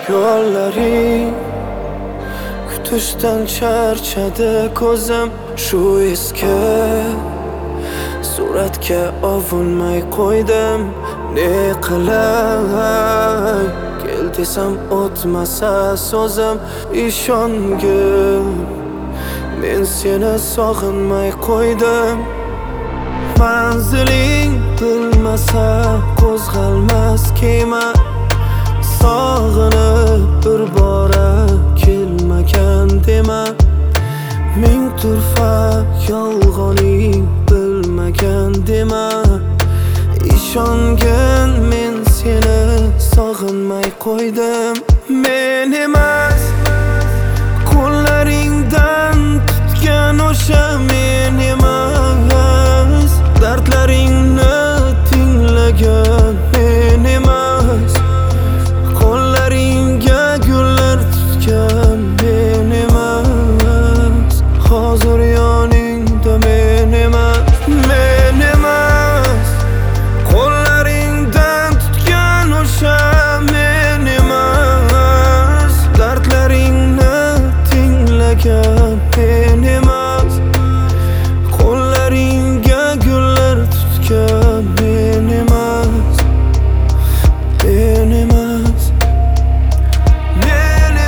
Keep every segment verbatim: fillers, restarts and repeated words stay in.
yo'llaring kutishdan charchadi ko'zim. Shu eski suratga ovunmay qo'ydim. Ne qilay, kel desam o'tmasa so'zim. Ishongim, men seni sog'inmay qo'ydim. Manziling bilmasa qo'zg'almas kema. Sog'inib bir bora kelmagan dema. Ming turfa yolg'oning bilmagan dema. Ishongin, men seni sog'inmay qo'ydim. Men emas, qo'llaringdan tutgan o'sha men emas. Dardlaringni tinglagan men emas. Qo'llaringga gullar tutgan men emas. Hozir yoningda men emas. Men emas, qo'llaringdan tutgan o'sha men emas. Dardlaringni tinglagan men emas. Qo'llaringga gullar tutgan men emas. Men emas, men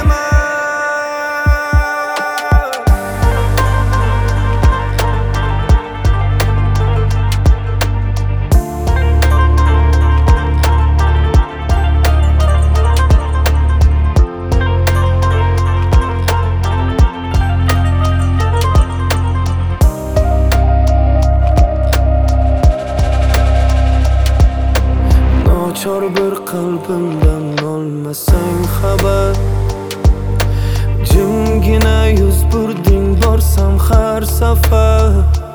nochor bir qalbimdan olmasang xabar. Jimgina yuz burding borsam har safar.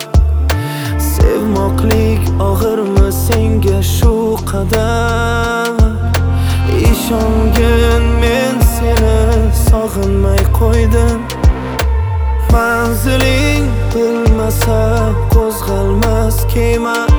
Sevmoqlik og'irmi senga shu qadar? Ishongin, men seni sog'inmay qo'ydim. Manziling bilmasa qo'zg'almas kema.